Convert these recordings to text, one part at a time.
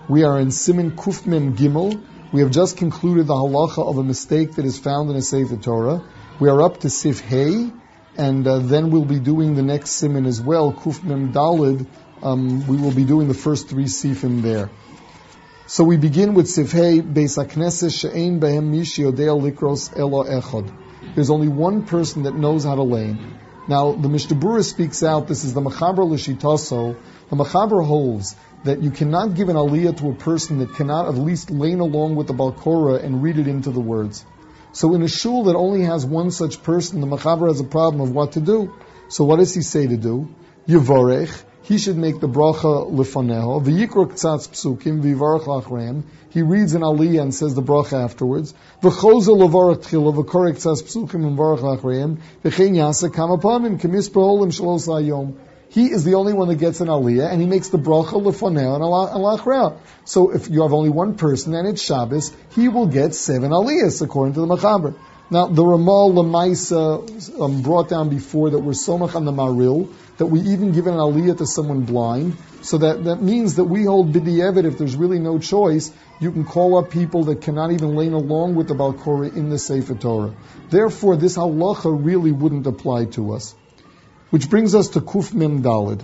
We are in Siman Kuf Mem Gimel. We have just concluded the halacha of a mistake that is found in a Sefer Torah. We are up to Sif Hey, and then we'll be doing the next Siman as well, Kuf Mem Dalid. We will be doing the first 3 Sifim there. So we begin with Sif Hey, Beis HaKnesses She'ein Behem Mish Yodea Likros Elo Echad. There's only one person that knows how to lane. Now, the Mishnah Berurah speaks out, this is the Mechaber L'Shitaso. The Mechaber holds that you cannot give an aliyah to a person that cannot at least lane along with the Balkorah and read it into the words. So in a shul that only has one such person, the Mechaber has a problem of what to do. So what does he say to do? Yevorech, he should make the bracha lefaneho, v'yikro k'tzatz psukim, v'yivarech lachreim. He reads an aliyah and says the bracha afterwards. V'chozel levarech tchila, v'korek k'tzatz psukim, and varech lachreim, v'chein yasa kama pamim, k'mis peholim shalos hayom. He is the only one that gets an aliyah, and he makes the bracha lefaneh and alachreah. So if you have only one person and it's Shabbos, he will get 7 aliyahs according to the Mechaber. Now the Ramal Lamaisa brought down before that we're somach on the Maril, that we even give an aliyah to someone blind. So that means that we hold b'di'evet, if there's really no choice, you can call up people that cannot even lane along with the Balkorah in the Sefer Torah. Therefore, this halacha really wouldn't apply to us. Which brings us to Kuf Mem Dalid.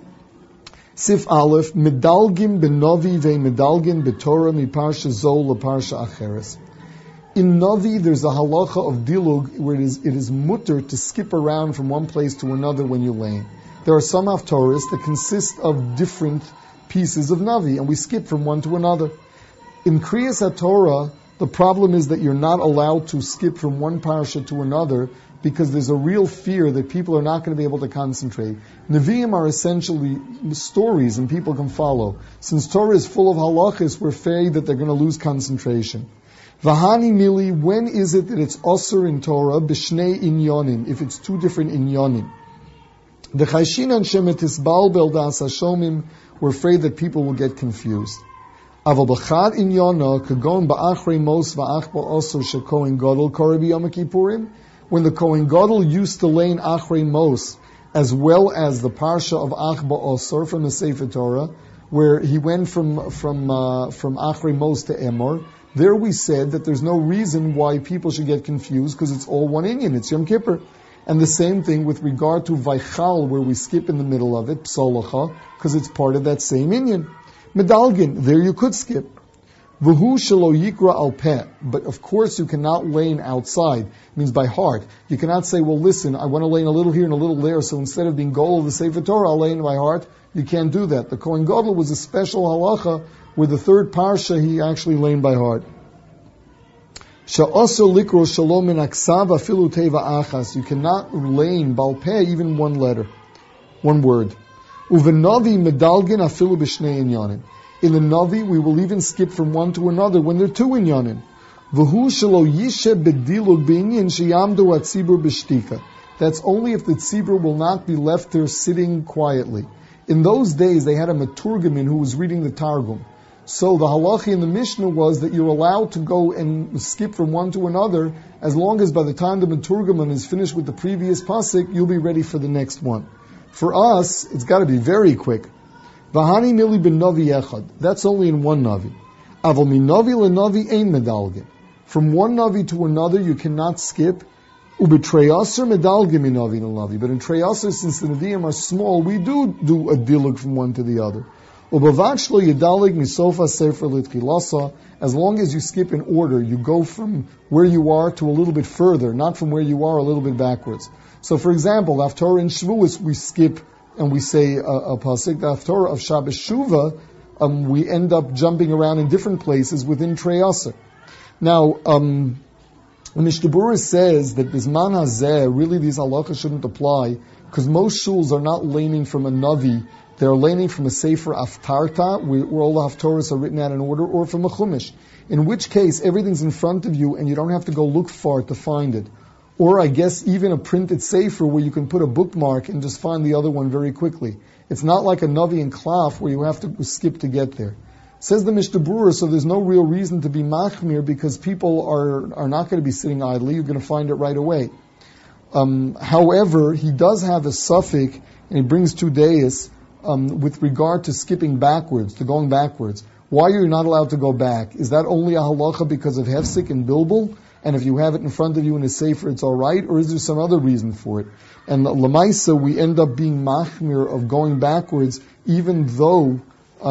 Sif Aleph, Medalgim benovi ve'medalgin b'Torah miparsha zol leparsha acheres. In Navi, there's a halacha of dilug where it is mutter to skip around from one place to another when you lane. There are some haftorahs that consist of different pieces of Navi, and we skip from one to another. In Kriyas HaTorah, the problem is that you're not allowed to skip from one parsha to another because there's a real fear that people are not going to be able to concentrate. Nevi'im are essentially stories and people can follow. Since Torah is full of halachas, we're afraid that they're going to lose concentration. Vahani mili, when is it that it's osir in Torah, b'shnei inyonim, if it's 2 different inyonim? The chayshinan shemetisbal beldas hashomim, we're afraid that people will get confused. Aval b'chad inyona, kagon ba'achrei mos va'ach ba'osir shekohen gadol korebi yom kippurim, when the Kohen Gadol used to lane Achrei Mos, as well as the Parsha of Ach Ba'osor from the Sefer Torah, where he went from Achrei Mos to Emor, there we said that there's no reason why people should get confused, because it's all one Inyan, it's Yom Kippur. And the same thing with regard to Vaychal, where we skip in the middle of it, Psolacha, because it's part of that same Inyan. Medalgin, there you could skip. V'hu shelo yikra al peh, but of course you cannot lane outside. It means by heart. You cannot say, well listen, I want to lane a little here and a little there, so instead of being goal of the Sefer Torah, I'll lane by heart. You can't do that. The Kohen Gadol was a special halacha, where the 3rd parsha he actually laned by heart. Sha'oso likro shalom min aksav afilu teva achas. You cannot lane bal peh even one letter, one word. Uvenavi medalgin afilu b'shnei inyanim. In the Navi, we will even skip from one to another when there are 2 inyanim. V'hu shelo yishe bedilug b'inyan sheyamdu hatzibur b'shtika. That's only if the tzibur will not be left there sitting quietly. In those days, they had a maturgamin who was reading the Targum. So the halachi in the Mishnah was that you're allowed to go and skip from one to another as long as by the time the maturgamin is finished with the previous pasuk, you'll be ready for the next one. For us, it's got to be very quick. Vahani mili ben navi echad. That's only in one navi. Aval min navi le navi ein medalgin. From one navi to another, you cannot skip. Ubetreyasser medalgin min navi le navi. But in treyasser, since the nevi'im are small, we do a dilug from one to the other. Ubavachlo yedalig misofa sefer litchilasa. As long as you skip in order, you go from where you are to a little bit further, not from where you are a little bit backwards. So, for example, after in Shavuos, we skip and we say a pasuk. The Haftorah of Shabbos Shuvah, we end up jumping around in different places within Trei Aser. Now, Mishnah Berurah says that Bisman Hazeh, really these halachas shouldn't apply, because most shuls are not laning from a Navi, they're laning from a Sefer Aftarta, where all the Haftorahs are written out in order, or from a Chumash. In which case, everything's in front of you and you don't have to go look far to find it. Or I guess even a printed sefer where you can put a bookmark and just find the other one very quickly. It's not like a Navi and Klaf where you have to skip to get there. Says the Mishnah Berurah, so there's no real reason to be machmir because people are not going to be sitting idly. You're going to find it right away. However, he does have a suffix, and he brings 2 days with regard to skipping backwards, to going backwards. Why are you not allowed to go back? Is that only a halacha because of hefsek and bilbul? And if you have it in front of you in a sefer, it's all right? Or is there some other reason for it? And lamaisa, we end up being machmir of going backwards, even though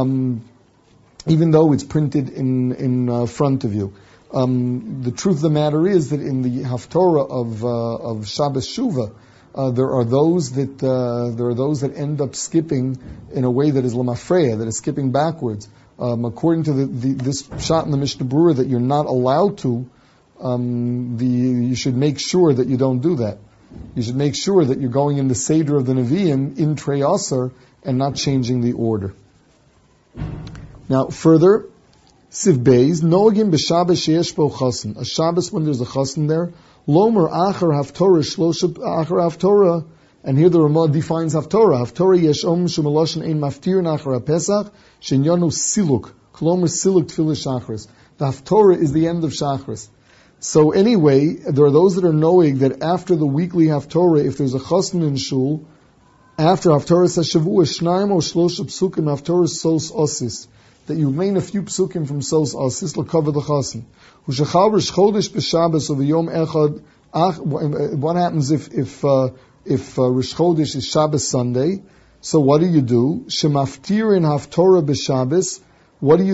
it's printed in front of you. The truth of the matter is that in the haftorah of Shabbos Shuvah, there are those that end up skipping in a way that is lamafreya, that is skipping backwards. According to this shot in the Mishnah Berurah that you're not allowed to, you should make sure that you don't do that. You should make sure that you're going in the Seder of the Nevi'im in Trei Asar and not changing the order. Now, further, Siv Beis, Noagim b'Shabbos sheyesh bo chasen. A Shabbos when there's a chasen there, Lomer achar haftorah shloshah achar haftorah. And here the Ramah defines haftorah. Haftorah yesh om shemeloshen ein maftir nachar haPesach shenyanu siluk. Kolomer siluk tefillah shachris. The haftorah is the end of shachris. So anyway, there are those that are knowing that after the weekly haftorah, if there's a chasna in shul, after haftorah sashavua shnaim o shlosha psukim haftorah sos osis, that you learn a few psukim from sos osis will cover the chasna. Ushachal rish chodesh b'Shabbos of yom echad. What happens if Rish Chodesh is Shabbos Sunday? So what do? Shemaftir in haftorah b'Shabbos. What do?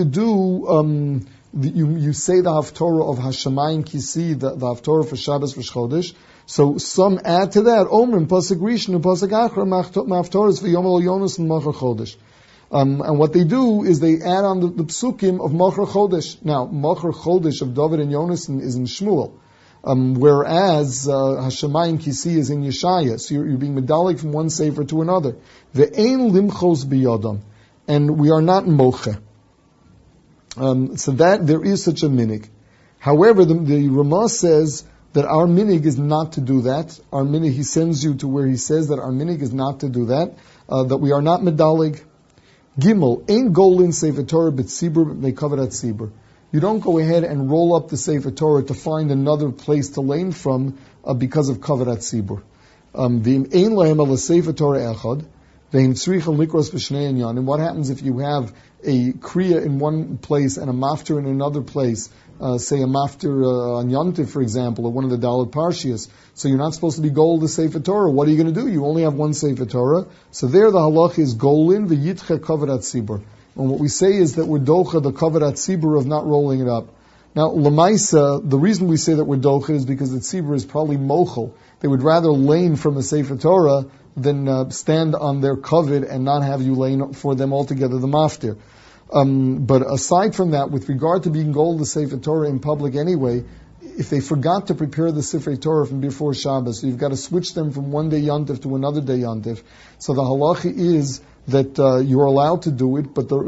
You say the haftorah of Hashemayim Kisi, the haftorah for Shabbos Rish Chodesh. So some add to that, Omrim, Pasuk Rishon, and Pasuk Achra, Maftoras for Yom El Yonos and Machar Chodesh. And what they do is they add on the psukim of Machar Chodesh. Now, Machar Chodesh of David and Yonasan is in Shmuel. Whereas Hashemayim Kisi is in Yeshaya. So you're being medalik from one sefer to another. Ve'ein limchos biyodam. And we are not moche. So that there is such a minig. However, the Ramah says that our minig is not to do that. Our minig, he sends you to where he says that our minig is not to do that. That we are not medalig. Gimel, ein golin sefer Torah b'tzibur b'mekavarat tzibur. You don't go ahead and roll up the sefer Torah to find another place to lane from because of kavarat tzibur. V'im ein lahem ala sefer Torah echad. And what happens if you have a kriya in one place and a maftir in another place? Say a maftir on Yontif, for example, or one of the Dalet Parshias. So you're not supposed to be gold the Sefer Torah. What are you going to do? You only have one Sefer Torah. So there the halach is golin v'yitche kavarat tzibur. And what we say is that we're docha the kavarat tzibur of not rolling it up. Now, lamaisa, the reason we say that we're docha is because the tzibur is probably mochel. They would rather lane from a Sefer Torah than stand on their covet and not have you lane for them altogether the maftir. But aside from that, with regard to being gold the Sefer Torah in public anyway, if they forgot to prepare the Sefer Torah from before Shabbos, so you've got to switch them from one day Yontif to another day Yontif. So the halacha is that you're allowed to do it, but the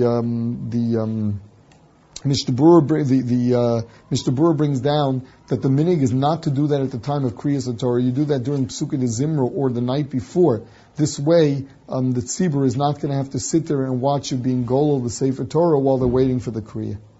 Mishnah Berurah brings down that the minig is not to do that at the time of Kriyas Torah. You do that during Psukei de Zimra or the night before. This way, the tzibur is not going to have to sit there and watch you being golol the Sefer Torah while they're waiting for the Kriya.